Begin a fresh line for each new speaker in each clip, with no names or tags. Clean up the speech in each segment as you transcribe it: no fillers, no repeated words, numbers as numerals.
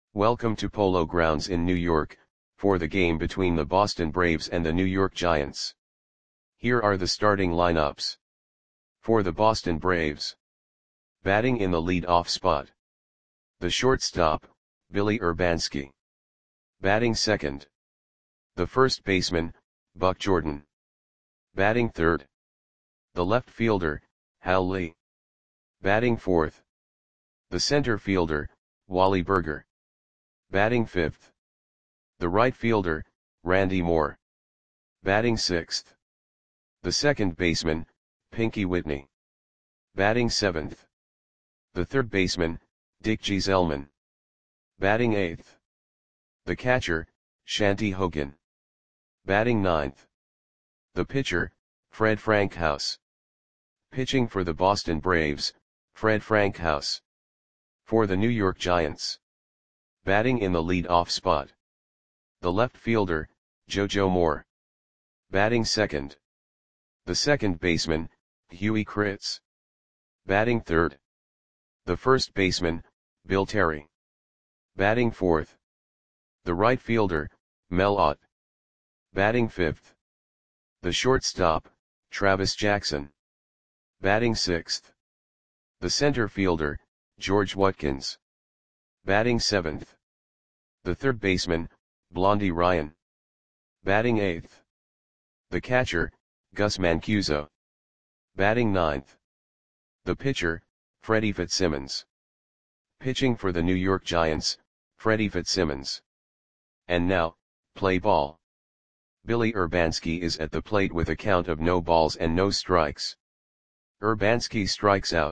Welcome to Polo Grounds in New York, for the game between the Boston Braves and the New York Giants. Here are the starting lineups. For the Boston Braves. Batting in the lead-off spot. The shortstop, Billy Urbanski. Batting second. The first baseman, Buck Jordan. Batting third. The left fielder, Hal Lee. Batting fourth. The center fielder, Wally Burger. Batting fifth. The right fielder, Randy Moore. Batting sixth. The second baseman, Pinky Whitney. Batting seventh. The third baseman, Dick Gieselman. Batting eighth. The catcher, Shanty Hogan. Batting ninth. The pitcher, Fred Frankhouse. Pitching for the Boston Braves, Fred Frankhouse. For the New York Giants. Batting in the lead-off spot. The left fielder, JoJo Moore. Batting second. The second baseman, Huey Kritz. Batting third. The first baseman, Bill Terry. Batting fourth. The right fielder, Mel Ott. Batting fifth. The shortstop, Travis Jackson. Batting sixth. The center fielder, George Watkins. Batting seventh. The third baseman, Blondie Ryan. Batting eighth. The catcher, Gus Mancuso. Batting ninth. The pitcher, Freddie Fitzsimmons. Pitching for the New York Giants, Freddie Fitzsimmons. And now, play ball. Billy Urbanski is at the plate with a count of no balls and no strikes. Urbanski strikes out.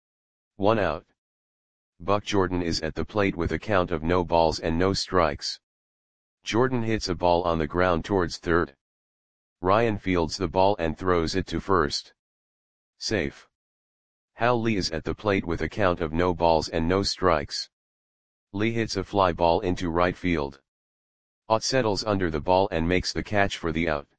1 out. Buck Jordan is at the plate with a count of no balls and no strikes. Jordan hits a ball on the ground towards third. Ryan fields the ball and throws it to first. Safe. Hal Lee is at the plate with a count of no balls and no strikes. Lee hits a fly ball into right field. Ott settles under the ball and makes the catch for the out.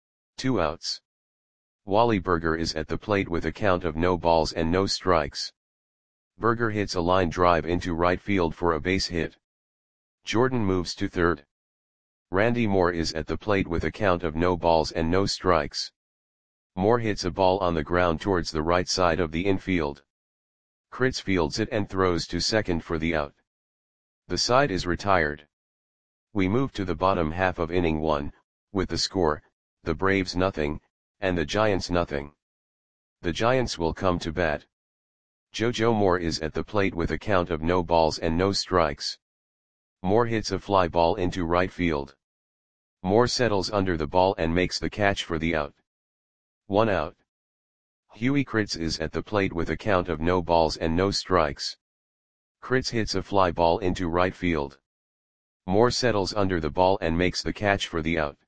2 outs. Wally Burger is at the plate with a count of no balls and no strikes. Burger hits a line drive into right field for a base hit. Jordan moves to third. Randy Moore is at the plate with a count of no balls and no strikes. Moore hits a ball on the ground towards the right side of the infield. Kritz fields it and throws to second for the out. The side is retired. We move to the bottom half of inning 1, with the score, the Braves nothing, and the Giants nothing. The Giants will come to bat. JoJo Moore is at the plate with a count of no balls and no strikes. Moore hits a fly ball into right field. Moore settles under the ball and makes the catch for the out. 1 out. Huey Kritz is at the plate with a count of no balls and no strikes. Kritz hits a fly ball into right field. Moore settles under the ball and makes the catch for the out.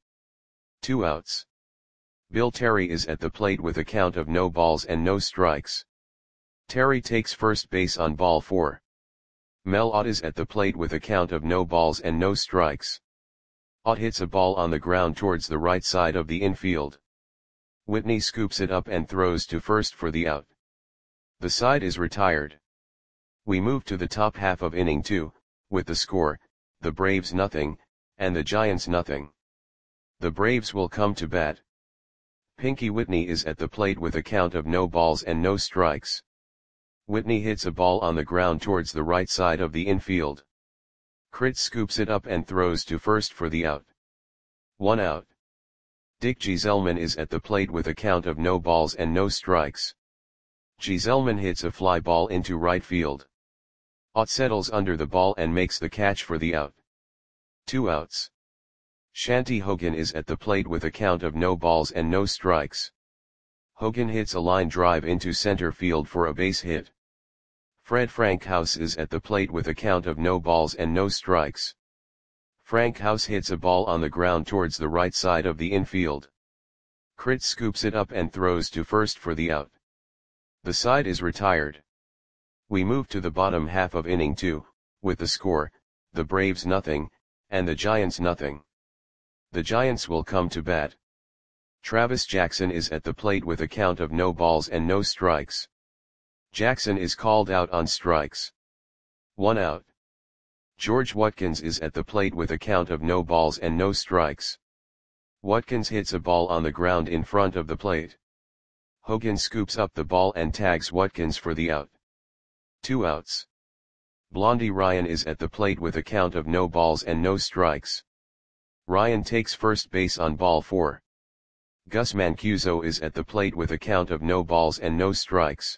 2 outs. Bill Terry is at the plate with a count of no balls and no strikes. Terry takes first base on ball 4. Mel Ott is at the plate with a count of no balls and no strikes. Ott hits a ball on the ground towards the right side of the infield. Whitney scoops it up and throws to first for the out. The side is retired. We move to the top half of inning 2, with the score, the Braves nothing, and the Giants nothing. The Braves will come to bat. Pinky Whitney is at the plate with a count of no balls and no strikes. Whitney hits a ball on the ground towards the right side of the infield. Kritz scoops it up and throws to first for the out. 1 out. Dick Gieselman is at the plate with a count of no balls and no strikes. Gieselman hits a fly ball into right field. Ott settles under the ball and makes the catch for the out. 2 outs. Shanty Hogan is at the plate with a count of no balls and no strikes. Hogan hits a line drive into center field for a base hit. Fred Frankhouse is at the plate with a count of no balls and no strikes. Frankhouse hits a ball on the ground towards the right side of the infield. Kritz scoops it up and throws to first for the out. The side is retired. We move to the bottom half of inning 2, with the score, the Braves nothing, and the Giants nothing. The Giants will come to bat. Travis Jackson is at the plate with a count of no balls and no strikes. Jackson is called out on strikes. 1 out. George Watkins is at the plate with a count of no balls and no strikes. Watkins hits a ball on the ground in front of the plate. Hogan scoops up the ball and tags Watkins for the out. 2 outs. Blondie Ryan is at the plate with a count of no balls and no strikes. Ryan takes first base on ball 4. Gus Mancuso is at the plate with a count of no balls and no strikes.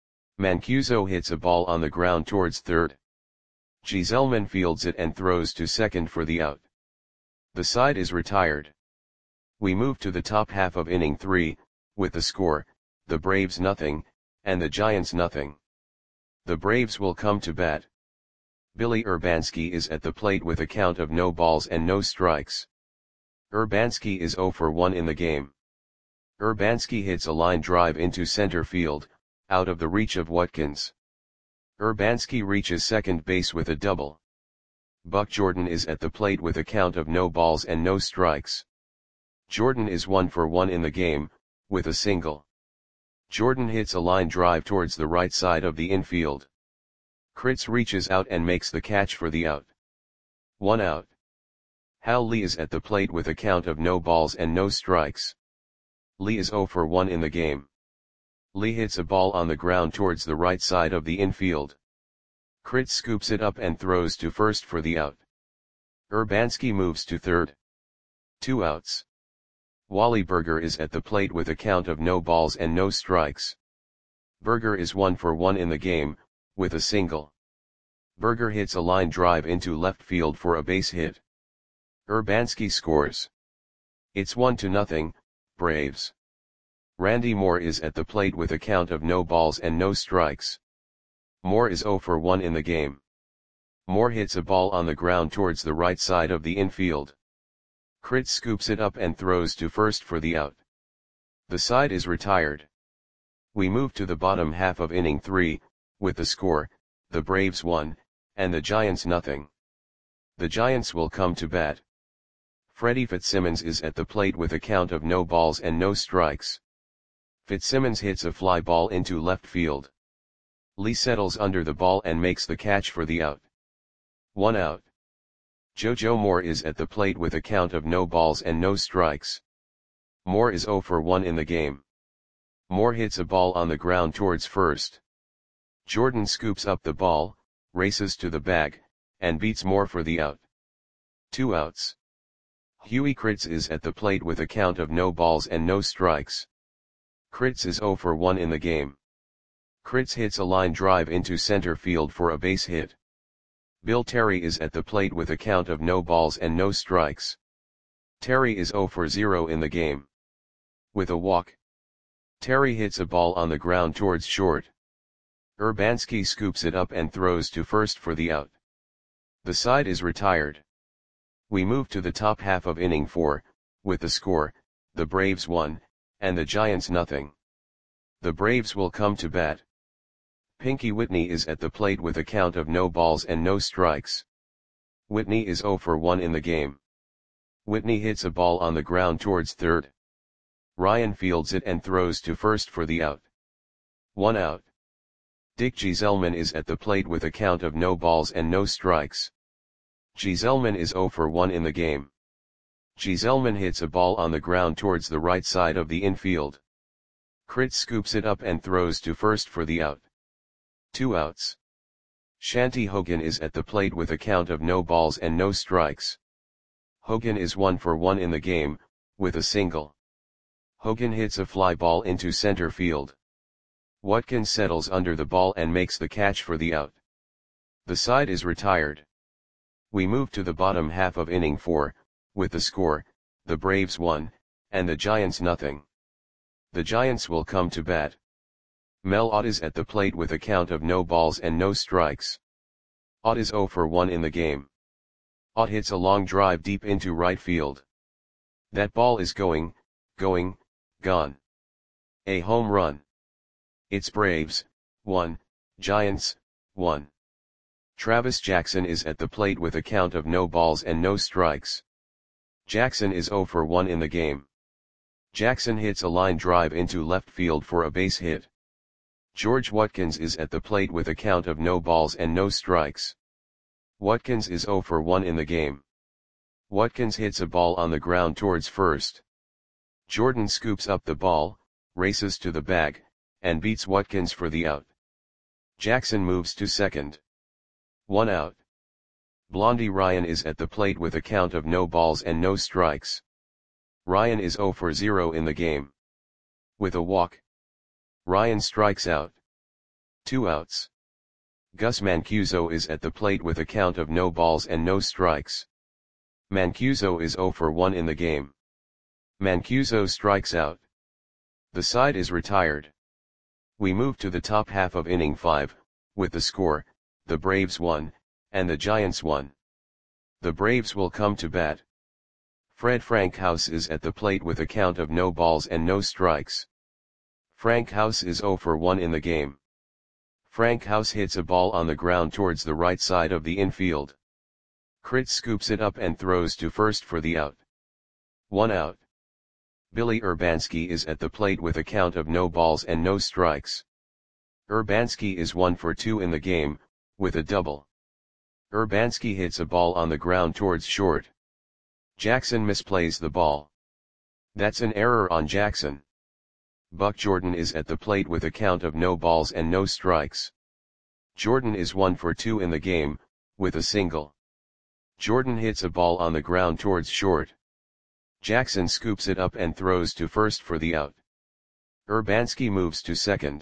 Mancuso hits a ball on the ground towards third. Giselman fields it and throws to second for the out. The side is retired. We move to the top half of inning 3, with the score, the Braves nothing, and the Giants nothing. The Braves will come to bat. Billy Urbanski is at the plate with a count of no balls and no strikes. Urbanski is 0 for 1 in the game. Urbanski hits a line drive into center field, out of the reach of Watkins. Urbanski reaches second base with a double. Buck Jordan is at the plate with a count of no balls and no strikes. Jordan is 1 for 1 in the game, with a single. Jordan hits a line drive towards the right side of the infield. Kritz reaches out and makes the catch for the out. 1 out. Hal Lee is at the plate with a count of no balls and no strikes. Lee is 0 for 1 in the game. Lee hits a ball on the ground towards the right side of the infield. Kritz scoops it up and throws to first for the out. Urbanski moves to third. 2 outs. Wally Berger is at the plate with a count of no balls and no strikes. Berger is 1 for 1 in the game, with a single. Berger hits a line drive into left field for a base hit. Urbanski scores. It's 1-0, Braves. Randy Moore is at the plate with a count of no balls and no strikes. Moore is 0 for 1 in the game. Moore hits a ball on the ground towards the right side of the infield. Kritz scoops it up and throws to first for the out. The side is retired. We move to the bottom half of inning 3, with the score, the Braves 1, and the Giants nothing. The Giants will come to bat. Freddie Fitzsimmons is at the plate with a count of no balls and no strikes. Fitzsimmons hits a fly ball into left field. Lee settles under the ball and makes the catch for the out. 1 out. JoJo Moore is at the plate with a count of no balls and no strikes. Moore is 0 for 1 in the game. Moore hits a ball on the ground towards first. Jordan scoops up the ball, races to the bag, and beats Moore for the out. 2 outs. Huey Kritz is at the plate with a count of no balls and no strikes. Kritz is 0 for 1 in the game. Kritz hits a line drive into center field for a base hit. Bill Terry is at the plate with a count of no balls and no strikes. Terry is 0 for 0 in the game. With a walk. Terry hits a ball on the ground towards short. Urbanski scoops it up and throws to first for the out. The side is retired. We move to the top half of inning 4, with the score, the Braves 1, and the Giants nothing. The Braves will come to bat. Pinky Whitney is at the plate with a count of no balls and no strikes. Whitney is 0 for 1 in the game. Whitney hits a ball on the ground towards third. Ryan fields it and throws to first for the out. 1 out. Dick Giselman is at the plate with a count of no balls and no strikes. Giselman is 0 for 1 in the game. Giselman hits a ball on the ground towards the right side of the infield. Kritz scoops it up and throws to first for the out. 2 outs. Shanty Hogan is at the plate with a count of no balls and no strikes. Hogan is 1 for 1 in the game, with a single. Hogan hits a fly ball into center field. Watkins settles under the ball and makes the catch for the out. The side is retired. We move to the bottom half of inning 4, with the score, the Braves 1, and the Giants nothing. The Giants will come to bat. Mel Ott is at the plate with a count of no balls and no strikes. Ott is 0 for 1 in the game. Ott hits a long drive deep into right field. That ball is going, gone. A home run. It's Braves, 1, Giants, 1. Travis Jackson is at the plate with a count of no balls and no strikes. Jackson is 0 for 1 in the game. Jackson hits a line drive into left field for a base hit. George Watkins is at the plate with a count of no balls and no strikes. Watkins is 0 for 1 in the game. Watkins hits a ball on the ground towards first. Jordan scoops up the ball, races to the bag, and beats Watkins for the out. Jackson moves to second. 1 out. Blondie Ryan is at the plate with a count of no balls and no strikes. Ryan is 0 for 0 in the game. With a walk, Ryan strikes out. 2 outs. Gus Mancuso is at the plate with a count of no balls and no strikes. Mancuso is 0 for 1 in the game. Mancuso strikes out. The side is retired. We move to the top half of inning 5, with the score, the Braves 1, and the Giants 1. The Braves will come to bat. Fred Frankhouse is at the plate with a count of no balls and no strikes. Frankhouse is 0 for 1 in the game. Frankhouse hits a ball on the ground towards the right side of the infield. Critz scoops it up and throws to first for the out. 1 out. Billy Urbanski is at the plate with a count of no balls and no strikes. Urbanski is 1 for 2 in the game, with a double. Urbanski hits a ball on the ground towards short. Jackson misplays the ball. That's an error on Jackson. Buck Jordan is at the plate with a count of no balls and no strikes. Jordan is 1 for 2 in the game, with a single. Jordan hits a ball on the ground towards short. Jackson scoops it up and throws to first for the out. Urbanski moves to second.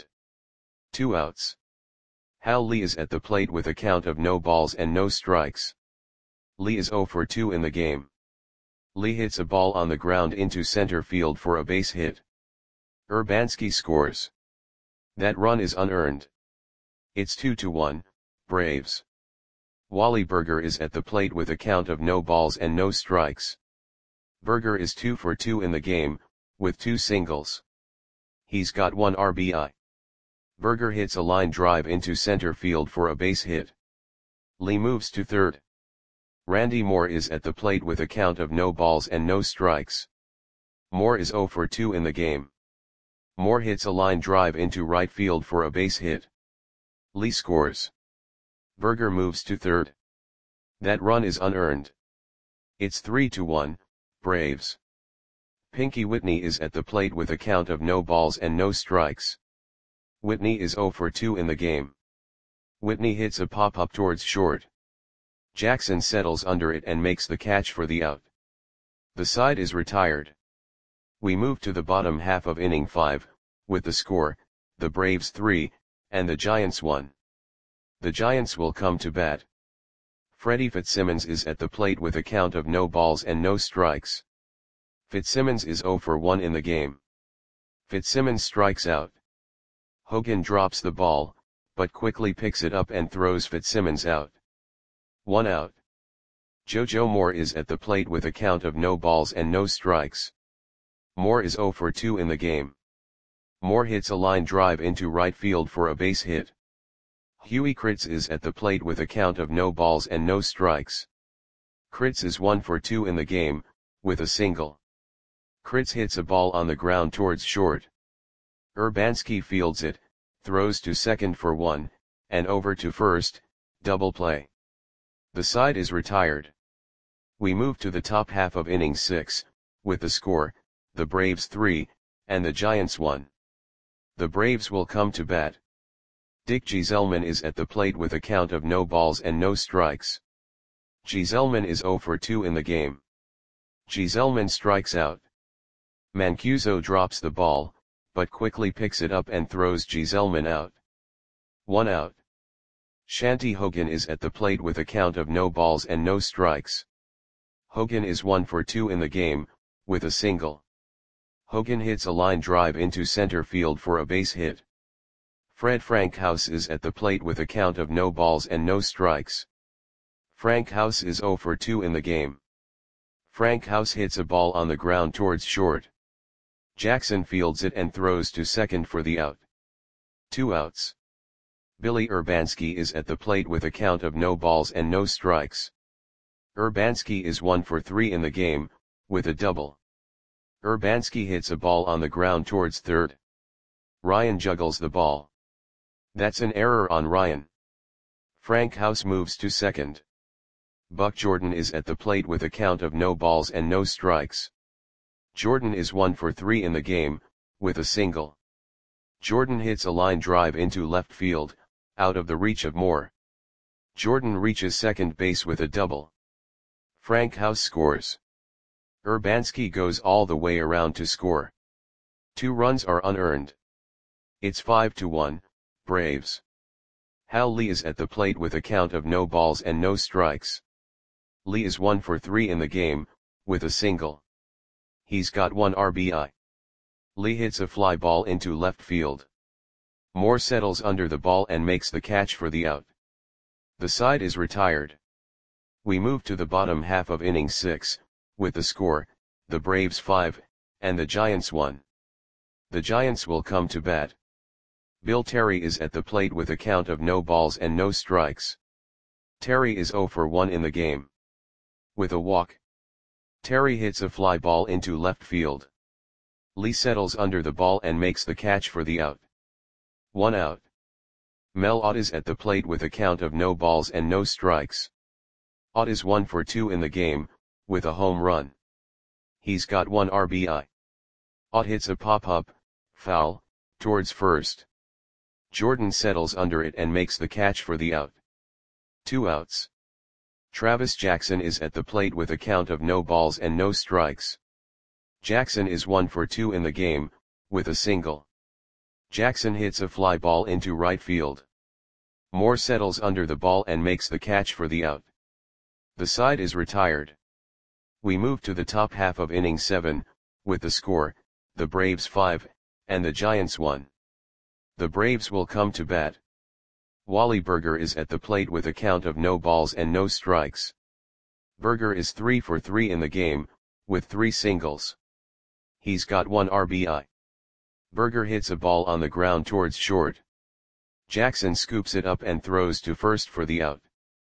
2 outs. Hal Lee is at the plate with a count of no balls and no strikes. Lee is 0 for 2 in the game. Lee hits a ball on the ground into center field for a base hit. Urbanski scores. That run is unearned. It's 2-1, Braves. Wally Burger is at the plate with a count of no balls and no strikes. Burger is 2 for 2 in the game, with 2 singles. He's got 1 RBI. Burger hits a line drive into center field for a base hit. Lee moves to third. Randy Moore is at the plate with a count of no balls and no strikes. Moore is 0 for 2 in the game. Moore hits a line drive into right field for a base hit. Lee scores. Burger moves to third. That run is unearned. It's 3-1, Braves. Pinky Whitney is at the plate with a count of no balls and no strikes. Whitney is 0 for 2 in the game. Whitney hits a pop-up towards short. Jackson settles under it and makes the catch for the out. The side is retired. We move to the bottom half of inning 5, with the score, the Braves 3, and the Giants 1. The Giants will come to bat. Freddie Fitzsimmons is at the plate with a count of no balls and no strikes. Fitzsimmons is 0 for 1 in the game. Fitzsimmons strikes out. Hogan drops the ball, but quickly picks it up and throws Fitzsimmons out. 1 out. JoJo Moore is at the plate with a count of no balls and no strikes. Moore is 0 for 2 in the game. Moore hits a line drive into right field for a base hit. Huey Critz is at the plate with a count of no balls and no strikes. Critz is 1 for 2 in the game, with a single. Critz hits a ball on the ground towards short. Urbanski fields it, throws to second for 1, and over to first, double play. The side is retired. We move to the top half of inning 6, with the score, the Braves 3, and the Giants 1. The Braves will come to bat. Dick Gieselman is at the plate with a count of no balls and no strikes. Gieselman is 0 for 2 in the game. Gieselman strikes out. Mancuso drops the ball, but quickly picks it up and throws Gieselman out. 1 out. Shanty Hogan is at the plate with a count of no balls and no strikes. Hogan is 1 for 2 in the game, with a single. Hogan hits a line drive into center field for a base hit. Fred Frankhouse is at the plate with a count of no balls and no strikes. Frankhouse is 0 for 2 in the game. Frankhouse hits a ball on the ground towards short. Jackson fields it and throws to second for the out. 2 outs. Billy Urbanski is at the plate with a count of no balls and no strikes. Urbanski is 1 for 3 in the game, with a double. Urbanski hits a ball on the ground towards third. Ryan juggles the ball. That's an error on Ryan. Frankhouse moves to second. Buck Jordan is at the plate with a count of no balls and no strikes. Jordan is 1 for 3 in the game, with a single. Jordan hits a line drive into left field, out of the reach of Moore. Jordan reaches second base with a double. Frank House scores. Urbanski goes all the way around to score. 2 runs are unearned. It's 5-1, Braves. Hal Lee is at the plate with a count of no balls and no strikes. Lee is 1 for 3 in the game, with a single. He's got 1 RBI. Lee hits a fly ball into left field. Moore settles under the ball and makes the catch for the out. The side is retired. We move to the bottom half of inning 6, with the score, the Braves 5, and the Giants 1. The Giants will come to bat. Bill Terry is at the plate with a count of no balls and no strikes. Terry is 0 for 1 in the game. With a walk, Terry hits a fly ball into left field. Lee settles under the ball and makes the catch for the out. 1 out. Mel Ott is at the plate with a count of no balls and no strikes. Ott is 1 for 2 in the game, with a home run. He's got 1 RBI. Ott hits a pop-up, foul, towards first. Jordan settles under it and makes the catch for the out. 2 outs. Travis Jackson is at the plate with a count of no balls and no strikes. Jackson is 1 for 2 in the game, with a single. Jackson hits a fly ball into right field. Moore settles under the ball and makes the catch for the out. The side is retired. We move to the top half of inning 7, with the score, the Braves 5, and the Giants 1. The Braves will come to bat. Wally Berger is at the plate with a count of no balls and no strikes. Berger is 3 for 3 in the game, with 3 singles. He's got 1 RBI. Berger hits a ball on the ground towards short. Jackson scoops it up and throws to first for the out.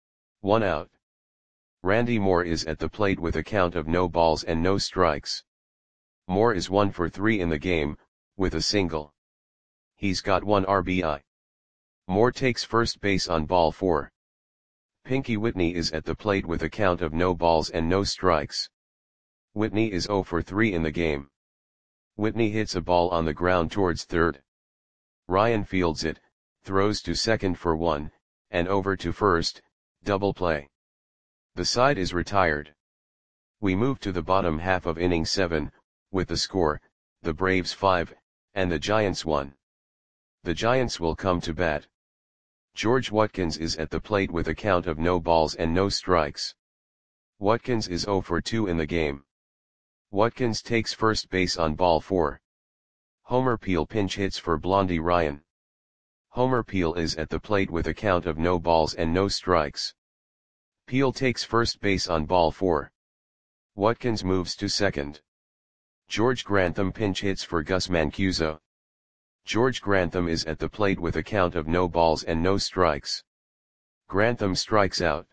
1 out. Randy Moore is at the plate with a count of no balls and no strikes. Moore is 1 for 3 in the game, with a single. He's got 1 RBI. Moore takes first base on ball 4. Pinky Whitney is at the plate with a count of no balls and no strikes. Whitney is 0 for 3 in the game. Whitney hits a ball on the ground towards third. Ryan fields it, throws to second for 1, and over to first, double play. The side is retired. We move to the bottom half of inning 7, with the score, the Braves 5, and the Giants 1. The Giants will come to bat. George Watkins is at the plate with a count of no balls and no strikes. Watkins is 0 for 2 in the game. Watkins takes first base on ball 4. Homer Peel pinch hits for Blondie Ryan. Homer Peel is at the plate with a count of no balls and no strikes. Peel takes first base on ball 4. Watkins moves to second. George Grantham pinch hits for Gus Mancuso. George Grantham is at the plate with a count of no balls and no strikes. Grantham strikes out.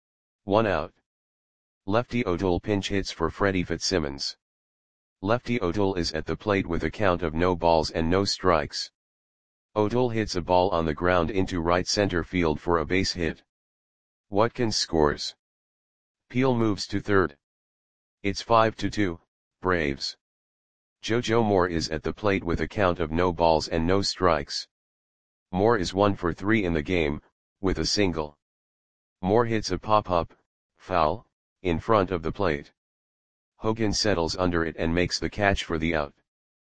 1 out. Lefty O'Toole pinch hits for Freddie Fitzsimmons. Lefty O'Toole is at the plate with a count of no balls and no strikes. O'Toole hits a ball on the ground into right center field for a base hit. Watkins scores. Peel moves to third. It's 5-2, Braves. JoJo Moore is at the plate with a count of no balls and no strikes. Moore is 1 for 3 in the game, with a single. Moore hits a pop-up, foul, in front of the plate. Hogan settles under it and makes the catch for the out.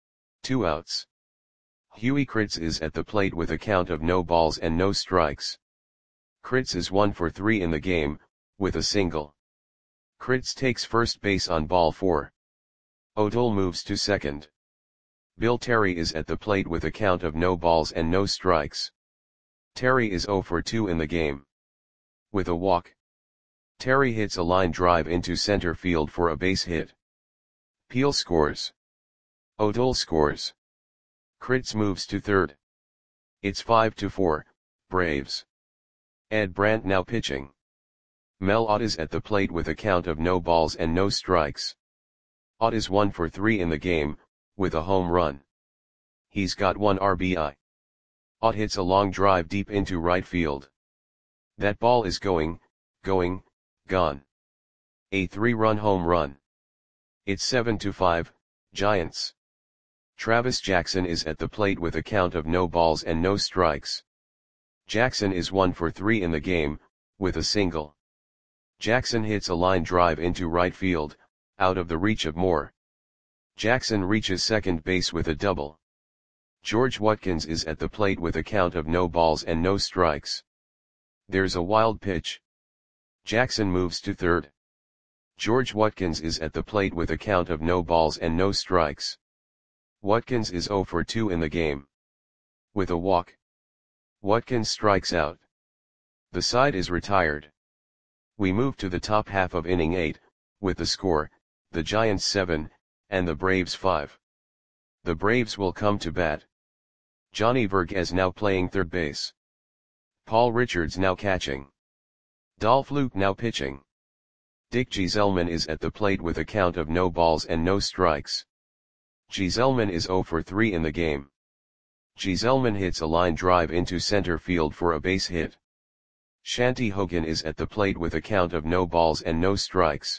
2 outs. Huey Kritz is at the plate with a count of no balls and no strikes. Kritz is 1 for 3 in the game, with a single. Kritz takes first base on ball 4. O'Toole moves to second. Bill Terry is at the plate with a count of no balls and no strikes. Terry is 0 for 2 in the game. With a walk, Terry hits a line drive into center field for a base hit. Peel scores. O'Toole scores. Kritz moves to third. It's 5-4, Braves. Ed Brandt now pitching. Mel Ott is at the plate with a count of no balls and no strikes. Ott is 1 for 3 in the game, with a home run. He's got 1 RBI. Ott hits a long drive deep into right field. That ball is going, gone. A 3-run home run. It's 7-5, Giants. Travis Jackson is at the plate with a count of no balls and no strikes. Jackson is 1 for 3 in the game, with a single. Jackson hits a line drive into right field, out of the reach of Moore. Jackson reaches second base with a double. George Watkins is at the plate with a count of no balls and no strikes. There's a wild pitch. Jackson moves to third. George Watkins is at the plate with a count of no balls and no strikes. Watkins is 0 for 2 in the game. With a walk, Watkins strikes out. The side is retired. We move to the top half of inning 8, with the score, the Giants 7, and the Braves 5. The Braves will come to bat. Johnny Vergez now playing third base. Paul Richards now catching. Dolph Luke now pitching. Dick Gieselman is at the plate with a count of no balls and no strikes. Gieselman is 0 for 3 in the game. Gieselman hits a line drive into center field for a base hit. Shanty Hogan is at the plate with a count of no balls and no strikes.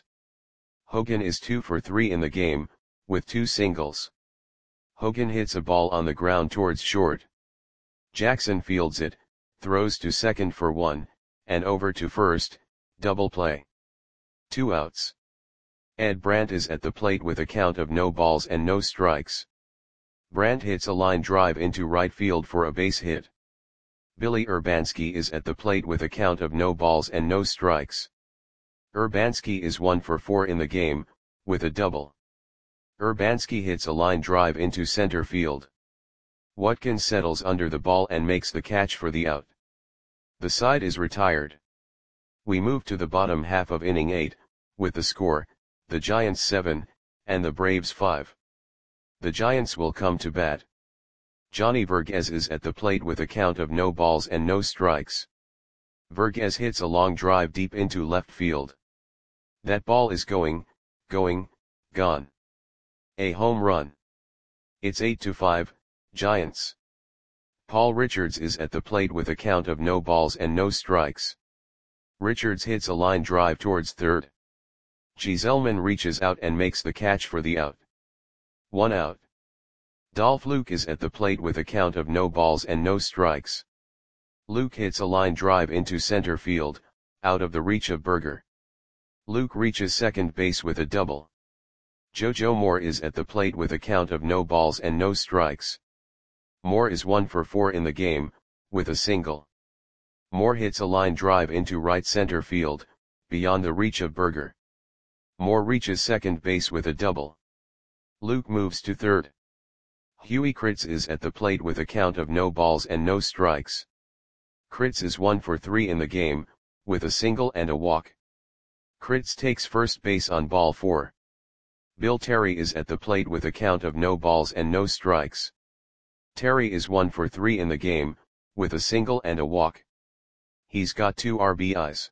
Hogan is 2 for 3 in the game, with 2 singles. Hogan hits a ball on the ground towards short. Jackson fields it, throws to second for 1, and over to first, double play. 2 outs. Ed Brandt is at the plate with a count of no balls and no strikes. Brandt hits a line drive into right field for a base hit. Billy Urbanski is at the plate with a count of no balls and no strikes. Urbanski is 1 for 4 in the game, with a double. Urbanski hits a line drive into center field. Watkins settles under the ball and makes the catch for the out. The side is retired. We move to the bottom half of inning 8, with the score, the Giants 7, and the Braves 5. The Giants will come to bat. Johnny Vergez is at the plate with a count of no balls and no strikes. Vergez hits a long drive deep into left field. That ball is going, gone. A home run. It's 8-5, Giants. Paul Richards is at the plate with a count of no balls and no strikes. Richards hits a line drive towards third. Gieselman reaches out and makes the catch for the out. 1 out. Dolph Luke is at the plate with a count of no balls and no strikes. Luke hits a line drive into center field, out of the reach of Berger. Luke reaches second base with a double. JoJo Moore is at the plate with a count of no balls and no strikes. Moore is 1 for 4 in the game, with a single. Moore hits a line drive into right center field, beyond the reach of Berger. Moore reaches second base with a double. Luke moves to third. Huey Kritz is at the plate with a count of no balls and no strikes. Kritz is 1 for 3 in the game, with a single and a walk. Kritz takes first base on ball 4. Bill Terry is at the plate with a count of no balls and no strikes. Terry is 1 for 3 in the game, with a single and a walk. He's got 2 RBIs.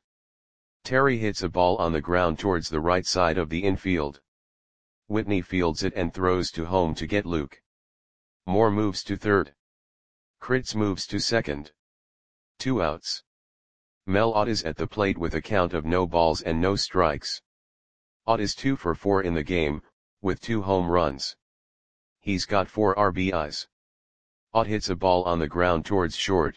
Terry hits a ball on the ground towards the right side of the infield. Whitney fields it and throws to home to get Luke. Moore moves to third. Kritz moves to second. 2 outs. Mel Ott is at the plate with a count of no balls and no strikes. Ott is 2 for 4 in the game, with 2 home runs. He's got 4 RBIs. Ott hits a ball on the ground towards short.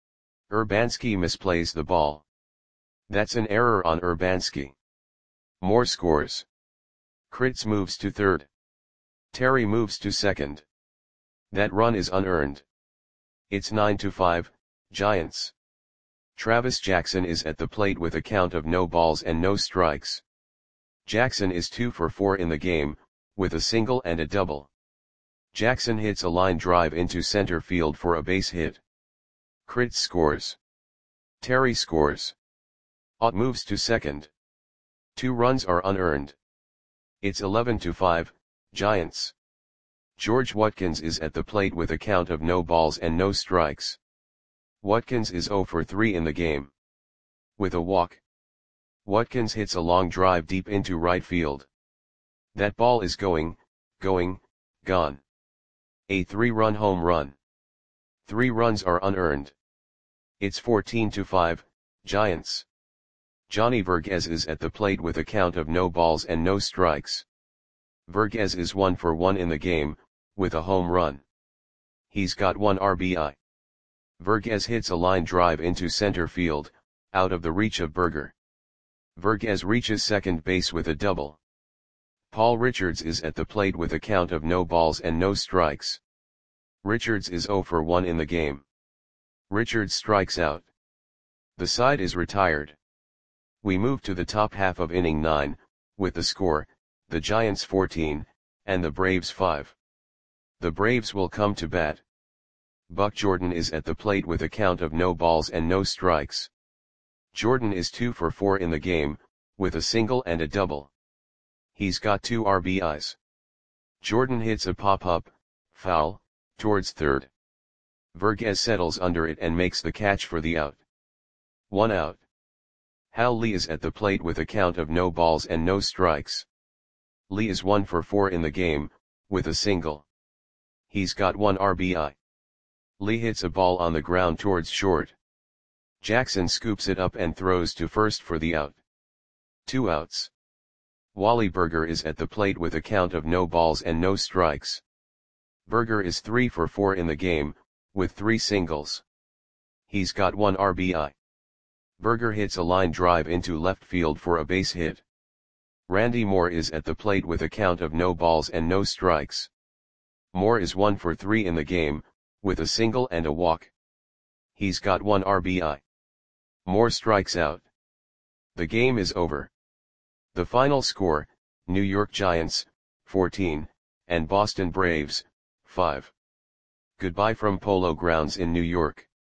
Urbanski misplays the ball. That's an error on Urbanski. Moore scores. Kritz moves to third. Terry moves to second. That run is unearned. It's 9-5, Giants. Travis Jackson is at the plate with a count of no balls and no strikes. Jackson is 2 for 4 in the game, with a single and a double. Jackson hits a line drive into center field for a base hit. Kritz scores. Terry scores. Ott moves to second. 2 runs are unearned. It's 11-5, Giants. George Watkins is at the plate with a count of no balls and no strikes. Watkins is 0 for 3 in the game. With a walk. Watkins hits a long drive deep into right field. That ball is going, gone. A 3-run home run. 3 runs are unearned. It's 14-5, Giants. Johnny Verghese is at the plate with a count of no balls and no strikes. Verghese is 1 for 1 in the game, with a home run. He's got 1 RBI. Verghese hits a line drive into center field, out of the reach of Berger. Verghese reaches second base with a double. Paul Richards is at the plate with a count of no balls and no strikes. Richards is 0 for 1 in the game. Richards strikes out. The side is retired. We move to the top half of inning 9, with the score, the Giants 14, and the Braves 5. The Braves will come to bat. Buck Jordan is at the plate with a count of no balls and no strikes. Jordan is 2 for 4 in the game, with a single and a double. He's got 2 RBIs. Jordan hits a pop-up, foul, towards third. Verghese settles under it and makes the catch for the out. 1 out. Hal Lee is at the plate with a count of no balls and no strikes. Lee is 1 for 4 in the game, with a single. He's got 1 RBI. Lee hits a ball on the ground towards short. Jackson scoops it up and throws to first for the out. 2 outs. Wally Berger is at the plate with a count of no balls and no strikes. Berger is 3 for 4 in the game, with 3 singles. He's got 1 RBI. Berger hits a line drive into left field for a base hit. Randy Moore is at the plate with a count of no balls and no strikes. Moore is 1 for 3 in the game, with a single and a walk. He's got 1 RBI. Moore strikes out. The game is over. The final score, New York Giants, 14, and Boston Braves, 5. Goodbye from Polo Grounds in New York.